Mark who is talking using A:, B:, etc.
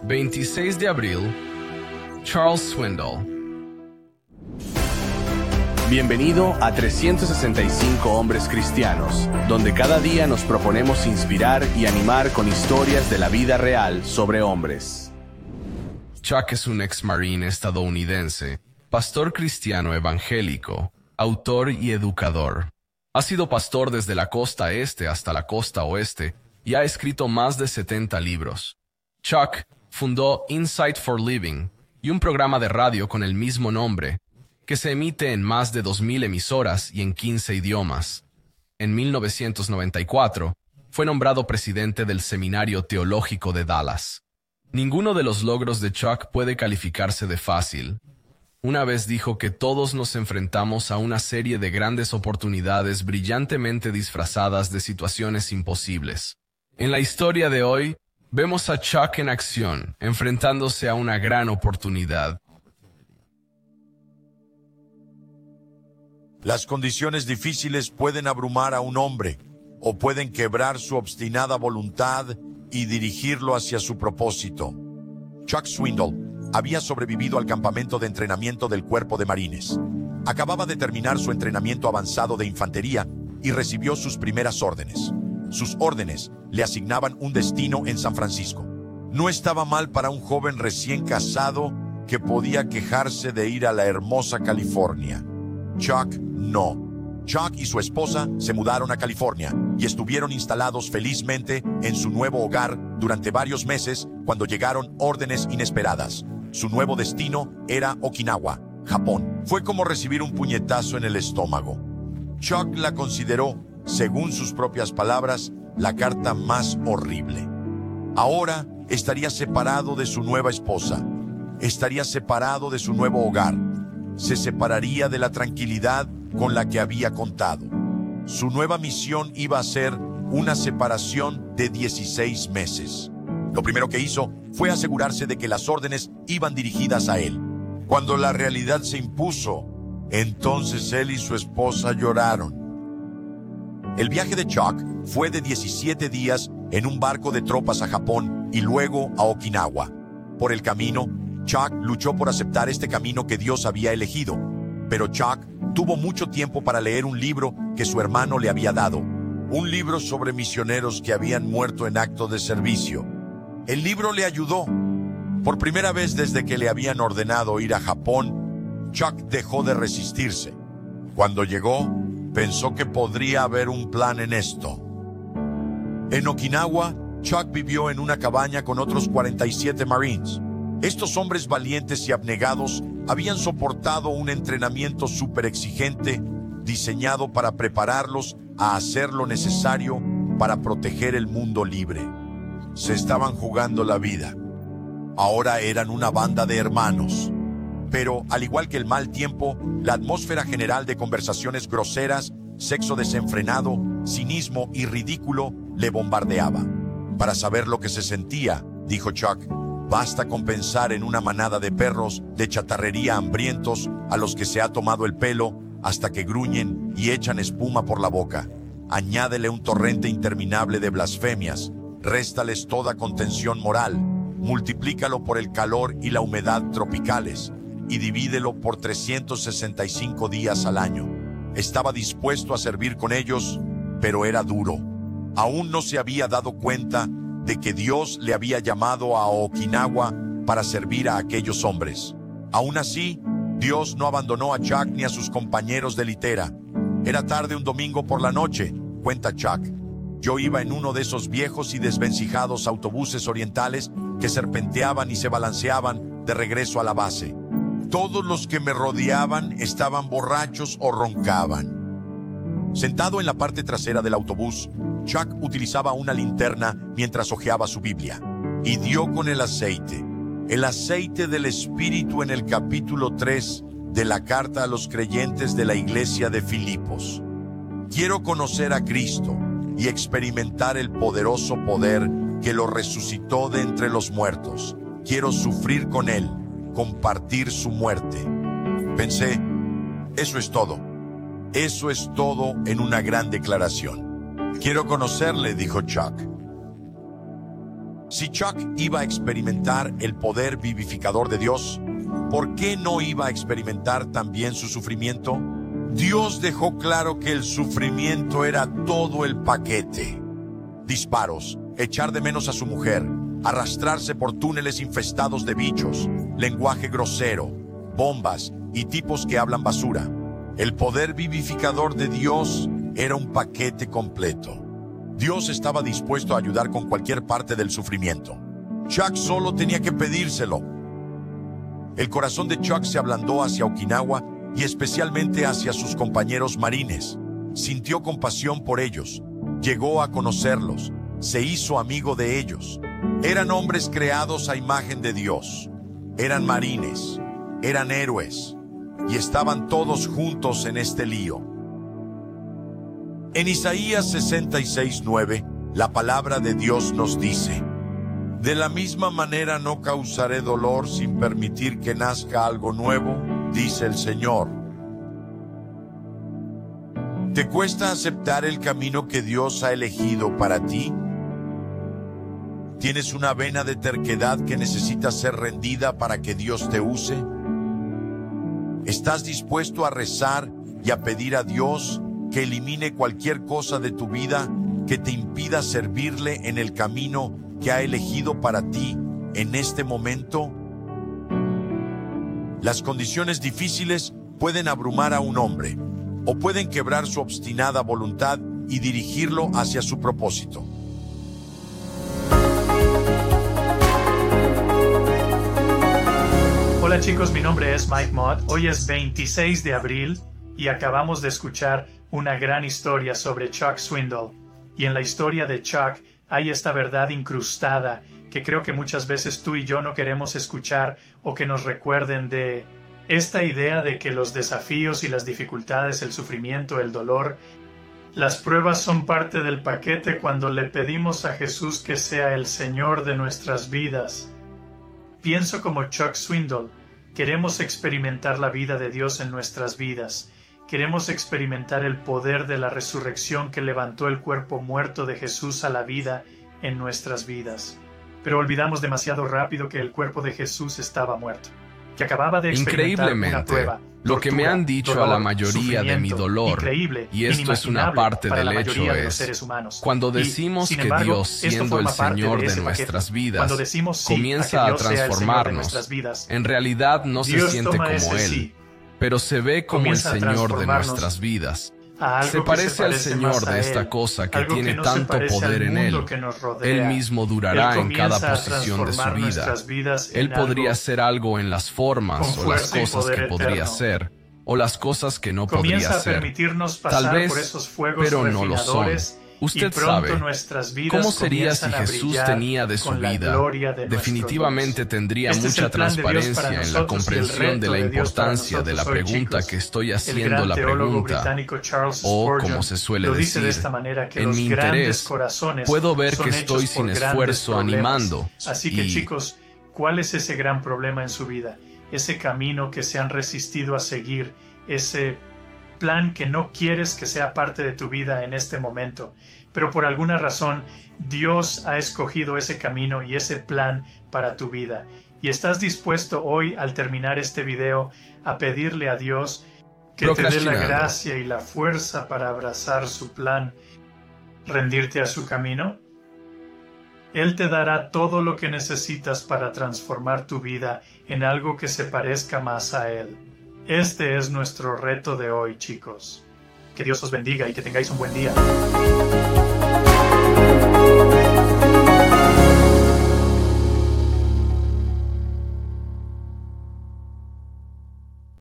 A: 26 de abril, Charles Swindoll.
B: Bienvenido a 365 Hombres Cristianos, donde cada día nos proponemos inspirar y animar con historias de la vida real sobre hombres.
A: Chuck es un ex-marine estadounidense, pastor cristiano evangélico, autor y educador. Ha sido pastor desde la costa este hasta la costa oeste y ha escrito más de 70 libros. Chuck fundó Insight for Living y un programa de radio con el mismo nombre, que se emite en más de 2,000 emisoras y en 15 idiomas. En 1994, fue nombrado presidente del Seminario Teológico de Dallas. Ninguno de los logros de Chuck puede calificarse de fácil. Una vez dijo que todos nos enfrentamos a una serie de grandes oportunidades brillantemente disfrazadas de situaciones imposibles. En la historia de hoy, vemos a Chuck en acción, enfrentándose a una gran oportunidad.
C: Las condiciones difíciles pueden abrumar a un hombre o pueden quebrar su obstinada voluntad y dirigirlo hacia su propósito. Chuck Swindoll había sobrevivido al campamento de entrenamiento del Cuerpo de Marines. Acababa de terminar su entrenamiento avanzado de infantería y recibió sus primeras órdenes. Sus órdenes le asignaban un destino en San Francisco. No estaba mal para un joven recién casado que podía quejarse de ir a la hermosa California. Chuck no. Chuck y su esposa se mudaron a California y estuvieron instalados felizmente en su nuevo hogar durante varios meses cuando llegaron órdenes inesperadas. Su nuevo destino era Okinawa, Japón. Fue como recibir un puñetazo en el estómago. Chuck la consideró, según sus propias palabras, la carta más horrible. Ahora estaría separado de su nueva esposa. Estaría separado de su nuevo hogar. Se separaría de la tranquilidad con la que había contado. Su nueva misión iba a ser una separación de 16 meses. Lo primero que hizo fue asegurarse de que las órdenes iban dirigidas a él. Cuando la realidad se impuso, entonces él y su esposa lloraron. El viaje de Chuck fue de 17 días en un barco de tropas a Japón y luego a Okinawa. Por el camino, Chuck luchó por aceptar este camino que Dios había elegido, pero Chuck tuvo mucho tiempo para leer un libro que su hermano le había dado, un libro sobre misioneros que habían muerto en acto de servicio. El libro le ayudó. Por primera vez desde que le habían ordenado ir a Japón, Chuck dejó de resistirse. Cuando llegó, pensó que podría haber un plan en esto. En Okinawa, Chuck vivió en una cabaña con otros 47 Marines. Estos hombres valientes y abnegados habían soportado un entrenamiento súper exigente diseñado para prepararlos a hacer lo necesario para proteger el mundo libre. Se estaban jugando la vida. Ahora eran una banda de hermanos. Pero, al igual que el mal tiempo, la atmósfera general de conversaciones groseras, sexo desenfrenado, cinismo y ridículo le bombardeaba. Para saber lo que se sentía, dijo Chuck, basta con pensar en una manada de perros de chatarrería hambrientos a los que se ha tomado el pelo hasta que gruñen y echan espuma por la boca. Añádele un torrente interminable de blasfemias, réstales toda contención moral, multiplícalo por el calor y la humedad tropicales y divídelo por 365 días al año. Estaba dispuesto a servir con ellos, pero era duro. Aún no se había dado cuenta de que Dios le había llamado a Okinawa para servir a aquellos hombres. Aún así, Dios no abandonó a Chuck ni a sus compañeros de litera. Era tarde un domingo por la noche, cuenta Chuck. Yo iba en uno de esos viejos y desvencijados autobuses orientales que serpenteaban y se balanceaban de regreso a la base. Todos los que me rodeaban estaban borrachos o roncaban. Sentado en la parte trasera del autobús, Chuck utilizaba una linterna mientras hojeaba su Biblia y dio con el aceite del Espíritu en el capítulo 3 de la carta a los creyentes de la iglesia de Filipos. Quiero conocer a Cristo y experimentar el poderoso poder que lo resucitó de entre los muertos. Quiero sufrir con Él, compartir su muerte. Pensé, eso es todo. Eso es todo en una gran declaración. Quiero conocerle, dijo Chuck. Si Chuck iba a experimentar el poder vivificador de Dios, ¿por qué no iba a experimentar también su sufrimiento? Dios dejó claro que el sufrimiento era todo el paquete. Disparos, echar de menos a su mujer, arrastrarse por túneles infestados de bichos, lenguaje grosero, bombas y tipos que hablan basura. El poder vivificador de Dios era un paquete completo. Dios estaba dispuesto a ayudar con cualquier parte del sufrimiento. Chuck solo tenía que pedírselo. El corazón de Chuck se ablandó hacia Okinawa y especialmente hacia sus compañeros marines. Sintió compasión por ellos, llegó a conocerlos, se hizo amigo de ellos. Eran hombres creados a imagen de Dios. Eran marines, eran héroes y estaban todos juntos en este lío. En Isaías 66:9, la palabra de Dios nos dice: de la misma manera no causaré dolor sin permitir que nazca algo nuevo, dice el Señor. ¿Te cuesta aceptar el camino que Dios ha elegido para ti? ¿Tienes una vena de terquedad que necesita ser rendida para que Dios te use? ¿Estás dispuesto a rezar y a pedir a Dios que elimine cualquier cosa de tu vida que te impida servirle en el camino que ha elegido para ti en este momento? Las condiciones difíciles pueden abrumar a un hombre o pueden quebrar su obstinada voluntad y dirigirlo hacia su propósito.
D: Hola chicos, mi nombre es Mike Mott. Hoy es 26 de abril y acabamos de escuchar una gran historia sobre Chuck Swindoll. Y en la historia de Chuck hay esta verdad incrustada que creo que muchas veces tú y yo no queremos escuchar o que nos recuerden de esta idea de que los desafíos y las dificultades, el sufrimiento, el dolor, las pruebas son parte del paquete cuando le pedimos a Jesús que sea el Señor de nuestras vidas. Pienso como Chuck Swindoll, queremos experimentar la vida de Dios en nuestras vidas. Queremos experimentar el poder de la resurrección que levantó el cuerpo muerto de Jesús a la vida en nuestras vidas. Pero olvidamos demasiado rápido que el cuerpo de Jesús estaba muerto, que acababa de experimentar una prueba,
A: lo que me han dicho
D: dolor,
A: a la mayoría de mi dolor, y esto es una parte del hecho, es cuando decimos que Dios, siendo el Señor de nuestras vidas, comienza a transformarnos, en realidad no se siente como Él, pero se ve como el Señor de nuestras vidas. Se parece al Señor de esta cosa que tiene tanto poder en Él. Él mismo durará en cada posición de su vida. Él podría hacer algo en las formas o las cosas que podría hacer, o las cosas que no podría hacer. Tal vez, pero no lo son. Usted sabe, ¿cómo sería si Jesús tenía de su vida? Definitivamente tendría mucha transparencia en la comprensión de la importancia de la pregunta que estoy haciendo la pregunta, o como se suele decir, en mi interés, puedo ver que estoy sin esfuerzo animando.
D: Así que chicos, ¿cuál es ese gran problema en su vida? Ese camino que se han resistido a seguir, ese plan que no quieres que sea parte de tu vida en este momento, pero por alguna razón Dios ha escogido ese camino y ese plan para tu vida. Y estás dispuesto hoy, al terminar este video, a pedirle a Dios que te dé la gracia y la fuerza para abrazar su plan, rendirte a su camino. Él te dará todo lo que necesitas para transformar tu vida en algo que se parezca más a Él. Este es nuestro reto de hoy, chicos. Que Dios os bendiga y que tengáis un buen día.